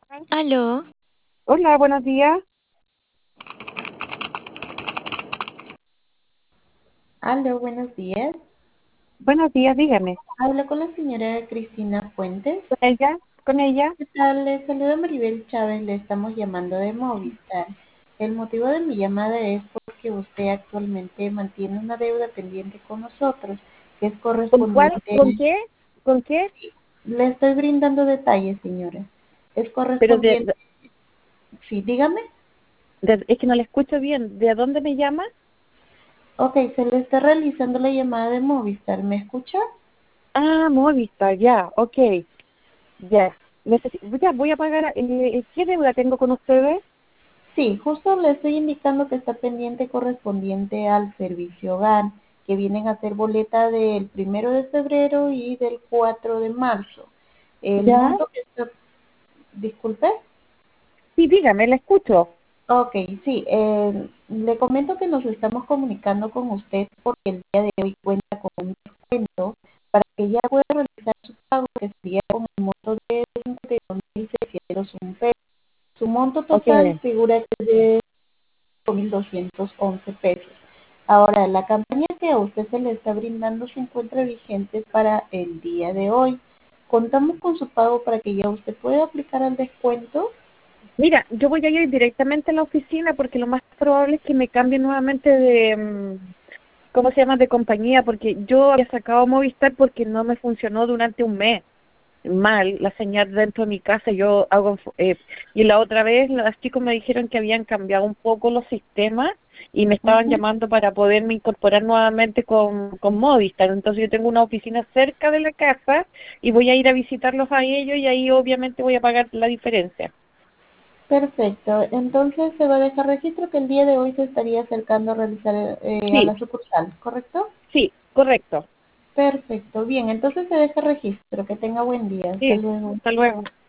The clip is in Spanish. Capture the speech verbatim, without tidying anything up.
Aló, Hola, buenos días. Aló, buenos días. Buenos días, dígame. Hablo con la señora Cristina ¿Con Fuentes. ella? ¿Con ella? ¿Qué tal? Le saluda Maribel Chávez, le estamos llamando de Movistar. El motivo de mi llamada es porque usted actualmente mantiene una deuda pendiente con nosotros, que es ¿Con cuál? correspondiente. ¿Con qué? ¿Con qué? Sí, le estoy brindando detalles, señora. Es Pero de, correspondiente. de- Sí, dígame. de- es que no le escucho bien. ¿De dónde me llama? Ok, se le está realizando la llamada de Movistar. ¿Me escucha? Ah, Movistar, ya, ok, ya. Necesi- ya, voy a pagar. Eh, ¿qué deuda tengo con ustedes? Sí, justo le estoy indicando que está pendiente correspondiente al servicio hogar, que vienen a ser boleta del primero de febrero y del cuatro de marzo. El ¿Ya? monto que está, disculpe. Sí, dígame, le escucho. Ok, sí, eh, le comento que nos estamos comunicando con usted porque el día de hoy cuenta con un descuento para que ya pueda realizar su pago, que sería con el monto de cincuenta y dos mil seiscientos uno pesos. Su monto Ok. total figura que es de mil doscientos once pesos. Ahora, la campaña que a usted se le está brindando se encuentra vigente para el día de hoy. Contamos con su pago para que ya usted pueda aplicar al descuento. Mira, yo voy a ir directamente a la oficina porque lo más probable es que me cambie nuevamente de, mm, ¿cómo se llama? De compañía, porque yo había sacado Movistar porque no me funcionó durante un mes. Mal la señal dentro de mi casa. Yo hago, eh, y la otra vez los chicos me dijeron que habían cambiado un poco los sistemas y me estaban Ujú. llamando para poderme incorporar nuevamente con, con Movistar. Entonces yo tengo una oficina cerca de la casa y voy a ir a visitarlos a ellos y ahí obviamente voy a pagar la diferencia. Perfecto. Entonces se va a dejar registro que el día de hoy se estaría acercando a realizar eh, a Sí, la sucursal, ¿correcto? sí, correcto. Perfecto. Bien, entonces se deja registro. Que tenga buen día. Hasta Sí, luego. hasta luego.